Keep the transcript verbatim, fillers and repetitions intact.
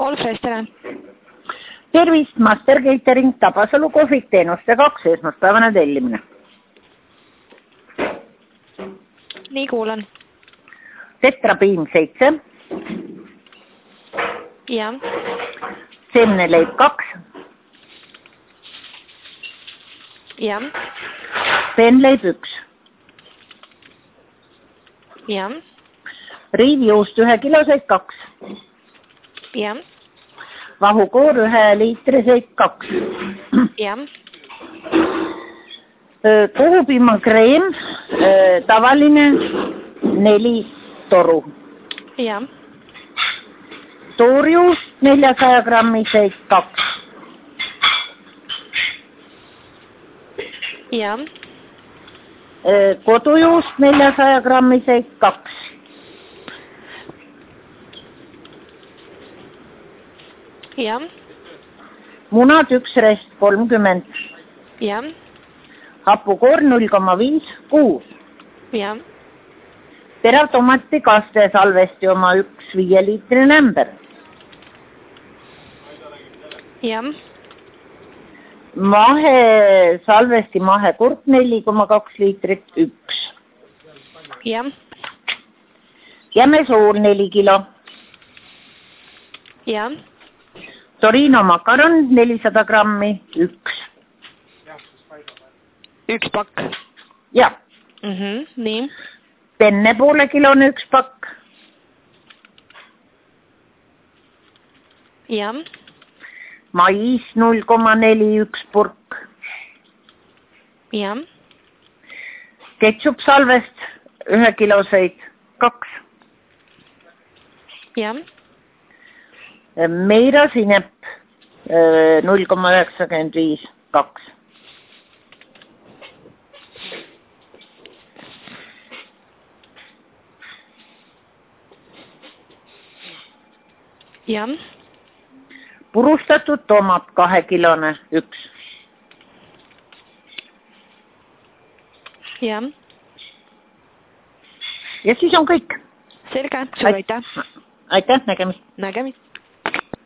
Olfres, tere! Tervist, Master Catering, Tabasalu kohvik, teenuste kaks, esmaspäevane tellimine. Nii, kuulan. Tetrapiim seitse. Ja. Seemneleib kaks. Ja. Peenleib üks. Ja. Riivjuust ühe kiloseid kaks. Ja. Vahukoor ühe liitriseid kaks. Ja. Kuhupiimakreem, tavaline neli toru. Ja. Toorjuust neljasaja grammiseid kaks. Ja. Kodujuust neljasaja grammiseid kaks. Ja. Munad üks rest kolmkümmend. Ja. Hapukoor null koma viis, kuus. Ja. Terav tomati kaste salvesti oma üks viieliitrine ämber. Ja. Mahe salvesti mahekurk neli koma kaks liitrit, üks. Ja. Jämesool neli kilo. Ja. Torino makaron nelisada grammi, üks. Üks pakk. Ja. Mhm, nii. Penne poole kilone üks pakk. Ja. Mais null koma neli, üks purk. Ja. Ketšup salvest ühe kiloseid kaks. Ja. Meira sinep null koma üheksakümmend viis, kaks. Ja. Purustatud tomat kahekilone, üks. Ja. Ja siis on kõik. Selge, suur aitäh. Aitäh, nägemist. Nägemist.